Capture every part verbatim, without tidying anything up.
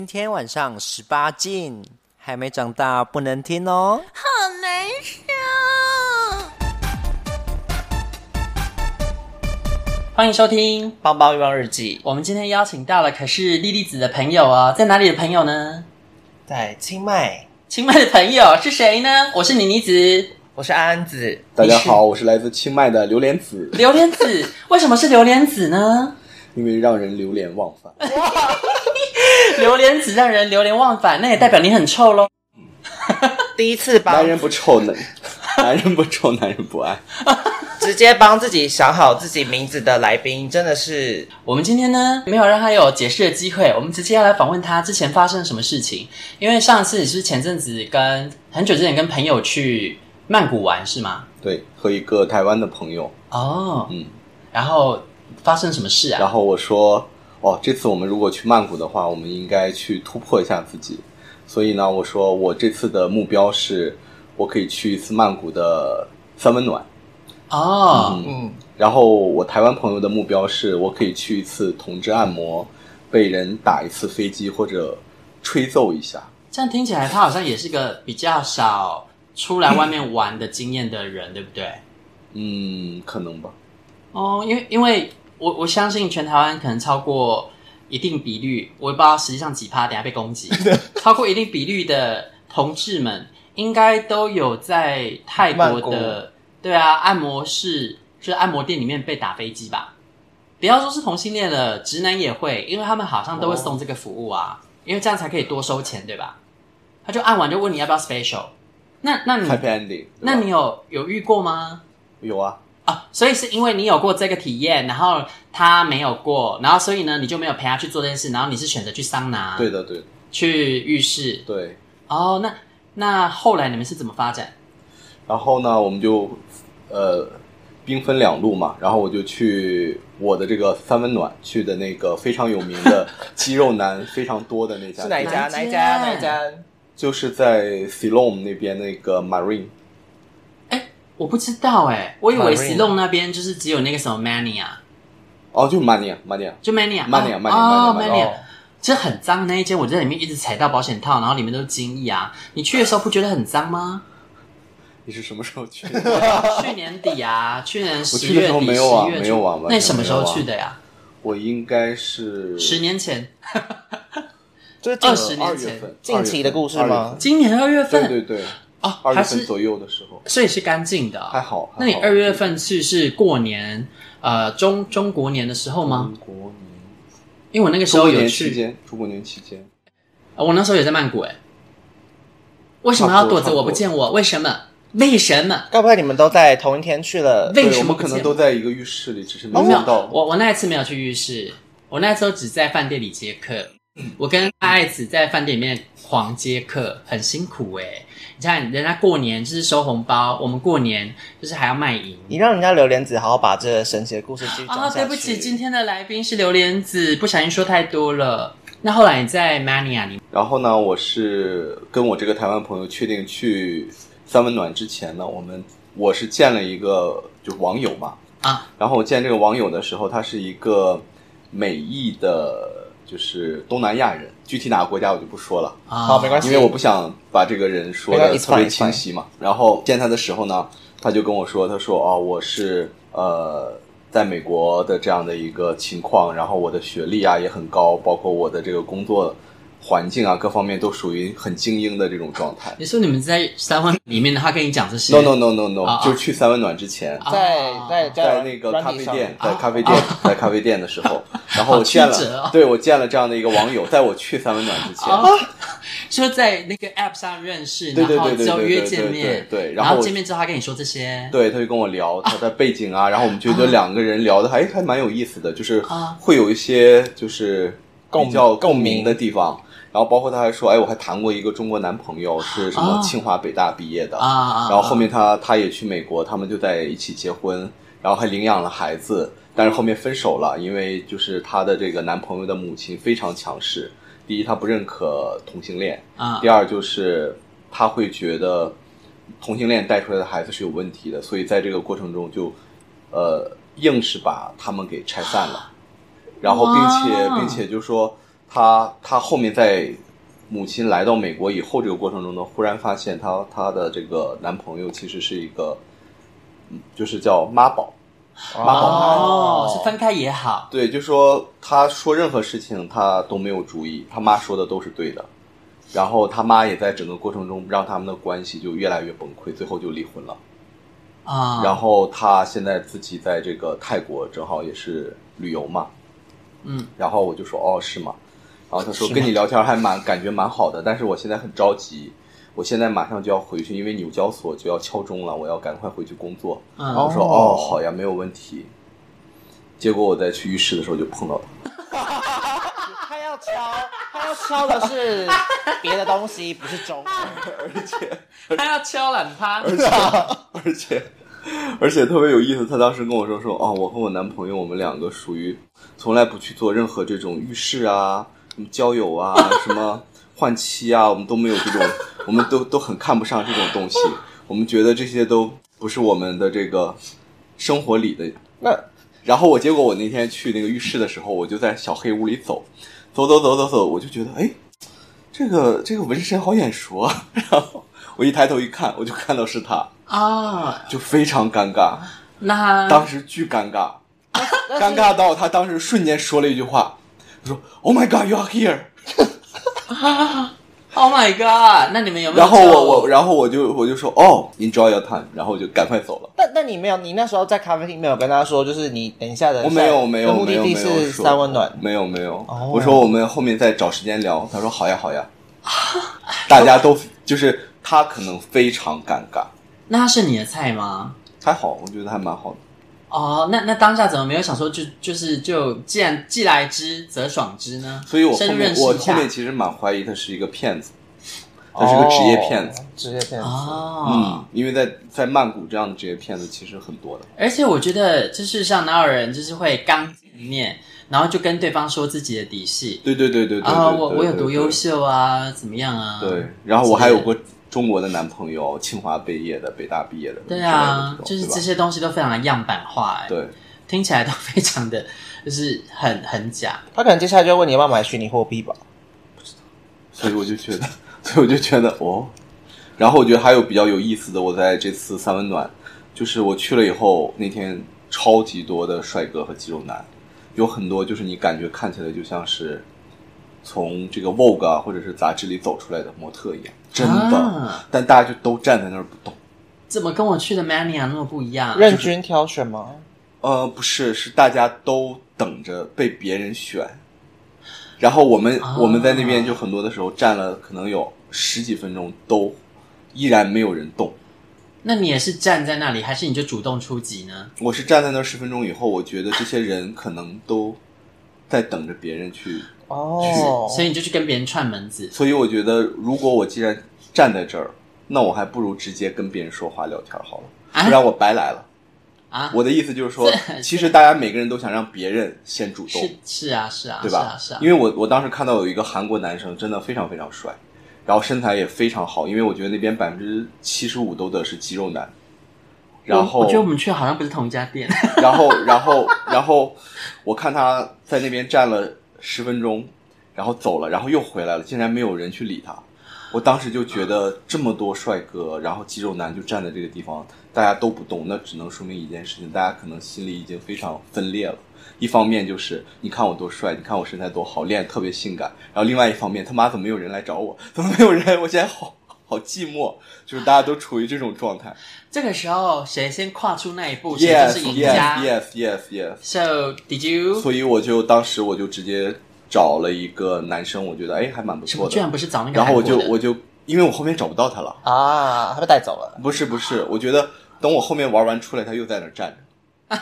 今天晚上十八禁，还没长大不能听哦。 好难受。 欢迎收听《 包包欲望日记》。 我们今天邀请到了可是莉莉子的朋友哦，在哪里的朋友呢？ 在清迈。 清迈的朋友是谁呢？我是妮妮子， 我是安安子。 大家好，我是来自清迈的榴莲子。 榴莲子，为什么是榴莲子呢？ 因为让人流连忘返。 榴莲子让人流连忘返，那也代表你很臭咯。 第一次帮男人不臭男男人不臭男人不爱。 直接帮自己想好自己名字的来宾，真的是我们今天呢没有让他有解释的机会，我们直接要来访问他之前发生什么事情。因为上次你是前阵子跟很久之前跟朋友去曼谷玩是吗？ 对，和一个台湾的朋友。 哦， 嗯， 然后发生什么事啊？ 然后我说，哦，这次我们如果去曼谷的话，我们应该去突破一下自己。所以呢，我说我这次的目标是，我可以去一次曼谷的三温暖。 哦， 嗯，嗯然后我台湾朋友的目标是我可以去一次同志按摩，被人打一次飞机或者吹揍一下。 这样听起来他好像也是个比较少出来外面玩的经验的人，对不对？ 嗯，可能吧。 哦，因为因为我我相信全台湾可能超过一定比率，我也不知道实际上几趴，等一下被攻击。超过一定比率的同志们，应该都有在泰国的对啊按摩室，就是按摩店里面被打飞机吧。不要说是同性恋了，直男也会，因为他们好像都会送这个服务啊，哦、因为这样才可以多收钱，对吧？他就按完就问你要不要 special。那那你 Happy ending， 那你有有遇过吗？ 有啊。 啊，所以是因为你有过这个体验，然后他没有过，然后所以呢，你就没有陪他去做这件事，然后你是选择去桑拿， 对的，对的， 去浴室， 对。 哦，那那后来你们是怎么发展？ 然后呢，我们就呃兵分两路嘛，然后我就去我的这个三温暖，去的那个非常有名的肌肉男非常多的那家， 是哪一家？哪一家？哪一家？ 就是在 Siloam 那边那个 Marine。 我不知道哎，我以为 Silong 那边就是只有那个什么 Mania， 哦，就是 Mania Mania， 就 Mania Mania Mania 哦 Mania Mania， 其实很脏那一间，我在里面一直踩到保险套，然后里面都是精液啊。你去的时候不觉得很脏吗？ 你是什么时候去的？ 去年底啊，去年十月底、 我去的时候没有啊， 十月初没有啊。 那你什么时候去的呀？ 我应该是十年前。 就是二十年前近期的故事吗？ 今年二月份， 对对对， 哦， 二月份左右的时候， 所以是干净的、哦， 还好。还好那你二月份是是过年，呃，中中国年的时候吗？ 中国年， 因为我那个时候有去， 中国年期间， 我那时候也在曼谷哎。为什么要躲着我不见我？为什么？为什么？ 该不会你们都在同一天去了？ 为什么我们可能都在一个浴室里，只是没想到。 我我那一次没有去浴室，我那时候只在饭店里接客。我跟爱子在饭店里面狂接客，很辛苦哎、欸。你看，人家过年就是收红包，我们过年就是还要卖淫。 你让人家榴莲子好好把这神奇的故事继续讲下去。 啊、哦，对不起，今天的来宾是榴莲子，不小心说太多了。那后来你在 Mania 里， 然后呢，我是跟我这个台湾朋友确定去三温暖之前呢，我们我是见了一个就是网友嘛啊， 然后我见这个网友的时候，他是一个美裔的。就是东南亚人，具体哪个国家我就不说了。 啊， 好，没关系， 因为我不想把这个人说的特别清晰嘛。然后见他的时候呢，他就跟我说，他说哦，我是呃在美国的这样的一个情况，然后我的学历啊也很高，包括我的这个工作环境啊各方面都属于很精英的这种状态。 你说你们在三温里面，他跟你讲这些 ？No no no no no，、 啊、 就是去三温暖之前， 啊、 在在在那个咖啡店， 啊、 在咖啡店，啊、在咖啡店的时候，然后我见了， 哦、 对我见了这样的一个网友，在我去三温暖之前， 啊、就在那个 App 上认识， 对对对对，然后就约见面， 对，对然后见面之后他跟你说这些， 对，他就跟我聊他的背景啊，然后我们觉得两个人聊的还还蛮有意思的，就是会有一些就是比较共鸣的地方。然后包括他还说，哎，我还谈过一个中国男朋友，是什么清华北大毕业的， 啊、 然后后面他他也去美国，他们就在一起结婚，然后还领养了孩子，但是后面分手了，因为就是他的这个男朋友的母亲非常强势，第一他不认可同性恋， 啊、 第二就是他会觉得同性恋带出来的孩子是有问题的，所以在这个过程中就呃硬是把他们给拆散了，然后并且并且就说她她后面在母亲来到美国以后这个过程中呢，忽然发现她她的这个男朋友其实是一个，就是叫妈宝。妈宝哦，是分开也好。 对，就说他说任何事情他都没有主意，他妈说的都是对的，然后他妈也在整个过程中让他们的关系就越来越崩溃，最后就离婚了啊。 然后他现在自己在这个泰国正好也是旅游嘛， 嗯， 然后我就说哦是吗？然后他说跟你聊天还蛮感觉蛮好的，但是我现在很着急。我现在马上就要回去，因为纽交所就要敲钟了，我要赶快回去工作。 嗯， 我说哦好呀，没有问题。结果我在去浴室的时候就碰到他。 他要敲，他要敲的是别的东西，不是钟。 而且他要敲懒趴， 而且而且而且特别有意思，他当时跟我说说哦，我和我男朋友我们两个属于从来不去做任何这种浴室啊、什么交友啊、什么换妻啊，我们都没有这种，我们都都很看不上这种东西，我们觉得这些都不是我们的这个生活里的。 那然后我结果我那天去那个浴室的时候，我就在小黑屋里走，走走走走走，我就觉得哎，这个这个纹身好眼熟啊。然后我一抬头一看，我就看到是他啊， 就非常尴尬。 那当时巨尴尬，尴尬到他当时瞬间说了一句话，他说 ：“Oh my God, you are here。” Oh my God！ 那你们有没有？ 然后我我然后我就我就说哦 ，Enjoy your time， 然后我就赶快走了。 但但你没有，你那时候在咖啡厅没有跟他说，就是你等一下的， 我没有没有目的地是三温暖， 没有没有。 哦、 我说我们后面再找时间聊。他说好呀好呀。大家都就是他可能非常尴尬。 那他是你的菜吗？ 还好，我觉得还蛮好的。 哦，那那当下怎么没有想说就就是就既然既来之则爽之呢？ 所以我后面我后面其实蛮怀疑他是一个骗子，他是个职业骗子， 职、哦、业骗子。 哦， 嗯，因为在在曼谷这样的职业骗子其实很多的。 而且我觉得，就是像哪有人就是会刚一面，然后就跟对方说自己的底细。 对对对对对啊，我我有多优秀啊，怎么样啊？ 对，然后我还有过中国的男朋友，清华毕业的，北大毕业的。 对啊，就是这些东西都非常的样板化、欸， 对， 听起来都非常的，就是很很假。 他可能接下来就问你要不要买虚拟货币吧？ 不知道，所以我就觉得，所以我就觉得哦。然后我觉得还有比较有意思的，我在这次三温暖，就是我去了以后，那天超级多的帅哥和肌肉男，有很多就是你感觉看起来就像是从这个 Vogue 啊或者是杂志里走出来的模特一样。真的、啊，但大家就都站在那儿不动。 怎么跟我去的 Mania 那么不一样？ 任君挑选吗？ 呃，不是，是大家都等着被别人选。然后我们、啊、我们在那边就很多的时候站了，可能有十几分钟，都依然没有人动。 那你也是站在那里，还是你就主动出击呢？ 我是站在那十分钟以后，我觉得这些人可能都在等着别人去。 哦， 所以你就去跟别人串门子。 所以我觉得，如果我既然站在这儿，那我还不如直接跟别人说话聊天好了，啊、不然我白来了。啊，我的意思就是说，其实大家每个人都想让别人先主动。 是是啊是啊， 对吧？ 是啊是啊。 因为我我当时看到有一个韩国男生，真的非常非常帅，然后身材也非常好，因为我觉得那边百分之七十五都的是肌肉男。然后我, 我觉得我们去好像不是同一家店。 然后然后然后我看他在那边站了十分钟，然后走了，然后又回来了，竟然没有人去理他。我当时就觉得这么多帅哥，然后肌肉男就站在这个地方，大家都不动，那只能说明一件事情，大家可能心里已经非常分裂了。一方面就是你看我多帅，你看我身材多好，练特别性感，然后另外一方面他妈怎么没有人来找我，怎么没有人，我现在好好寂寞，就是大家都处于这种状态。 这个时候谁先跨出那一步，谁就是赢家。 yes yes yes yes So did you？ 所以我就当时我就直接找了一个男生，我觉得哎还蛮不错的。 居然不是找那个然后我就我就因为我后面找不到他了啊，他被带走了。 不是不是，我觉得等我后面玩完出来，他又在那儿站着。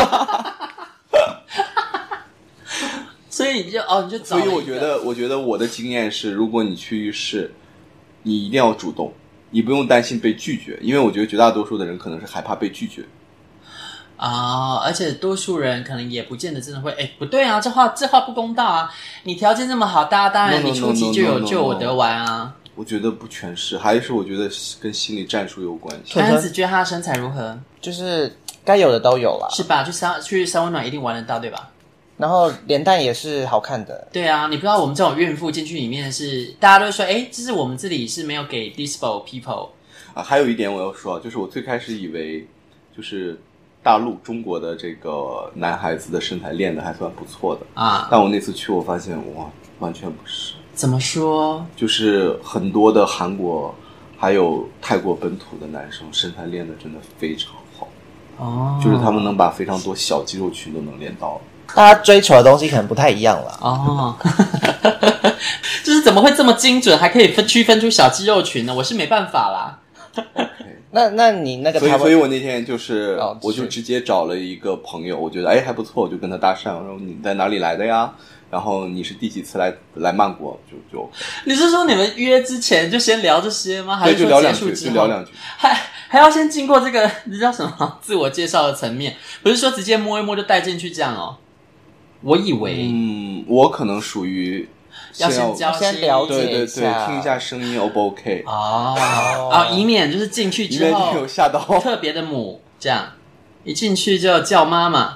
所以你就哦你就找了一个。 所以我觉得我觉得我的经验是，如果你去浴室，你一定要主动，你不用担心被拒绝，因为我觉得绝大多数的人可能是害怕被拒绝。 啊、哦，而且多数人可能也不见得真的会，哎，不对啊，这话这话不公道啊！你条件这么好，大家当然你出击就有救我得玩啊。 我觉得不全是，还是我觉得跟心理战术有关系。 男子觉得他的身材如何？ 就是该有的都有啦， 是吧？去三去三温暖一定玩得到，对吧？ 然后脸蛋也是好看的。 对啊，你不知道我们这种孕妇进去里面是，大家都会说，哎，这是我们这里是没有给 disable people 啊。还有一点我要说，就是我最开始以为就是大陆中国的这个男孩子的身材练得还算不错的啊， 但我那次去我发现哇，完全不是。 怎么说？ 就是很多的韩国还有泰国本土的男生身材练得真的非常好哦， 就是他们能把非常多小肌肉群都能练到。 大家追求的东西可能不太一样了哦，就是怎么会这么精准，还可以分区分出小肌肉群呢？我是没办法啦。 Okay. 那那你那个所以所以我那天就是、 哦、 我就直接找了一个朋友，我觉得哎还不错，我就跟他搭讪，我说你在哪里来的呀？然后你是第几次来来曼谷？就就你是说你们约之前就先聊这些吗？还是说结束之后就聊两句？ 还还要先经过这个你知道什么自我介绍的层面？不是说直接摸一摸就带进去这样哦？我以为， 嗯，我可能属于要先交先了解对对对，听一下声音 O 不 OK 哦啊，以免就是进去之后有吓到特别的母，这样一进去就叫妈妈。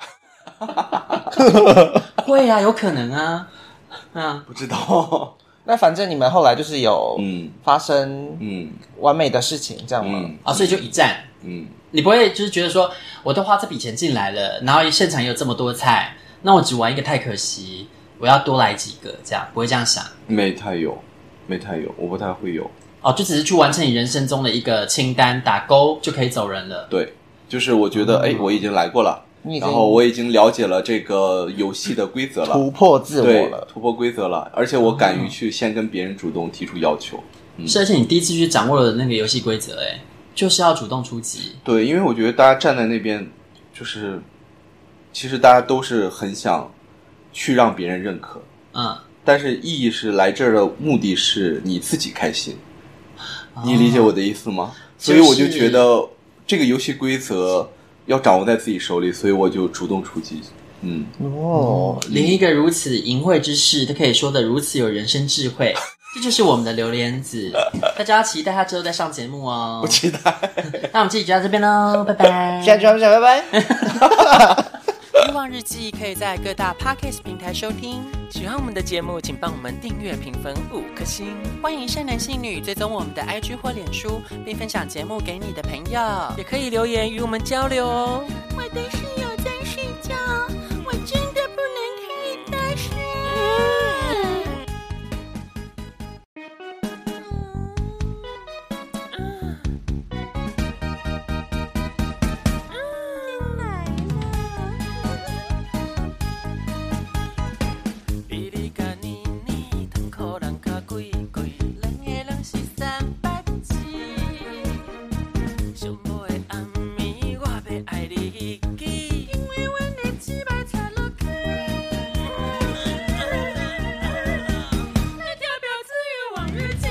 会啊，有可能啊，啊， 不知道。 那反正你们后来就是有嗯发生嗯完美的事情，这样吗？ 嗯、啊，所以就一站， 嗯， 你不会就是觉得说，我都花这笔钱进来了，然后现场有这么多菜，那我只玩一个太可惜，我要多来几个，这样不会这样想？ 没太有，没太有，我不太会有。 哦，就只是去完成你人生中的一个清单，打勾就可以走人了。 对，就是我觉得，哎、嗯，我已经来过了。然后我已经了解了这个游戏的规则了， 突破自我了， 突破规则了，而且我敢于去先跟别人主动提出要求。 嗯、是，而且你第一次去掌握了那个游戏规则，哎，就是要主动出击。 对，因为我觉得大家站在那边，就是其实大家都是很想去让别人认可， 嗯， 但是意义是来这儿的目的是你自己开心，哦、你理解我的意思吗？ 就是、 所以我就觉得这个游戏规则要掌握在自己手里，所以我就主动出击。嗯， 哦，连一个如此淫秽之事都可以说得如此有人生智慧，这就是我们的榴莲子。大家要期待他之后再上节目哦。 不期待。 那我们这集就到这边喽，拜拜。 下集我们讲，拜拜。 欲望日记可以在各大 Podcast 平台收听。喜欢我们的节目，请帮我们订阅、评分五颗星。欢迎善男信女追踪我们的 I G 或脸书，并分享节目给你的朋友，也可以留言与我们交流哦。我的室友在睡觉，我真的不能开大声。日记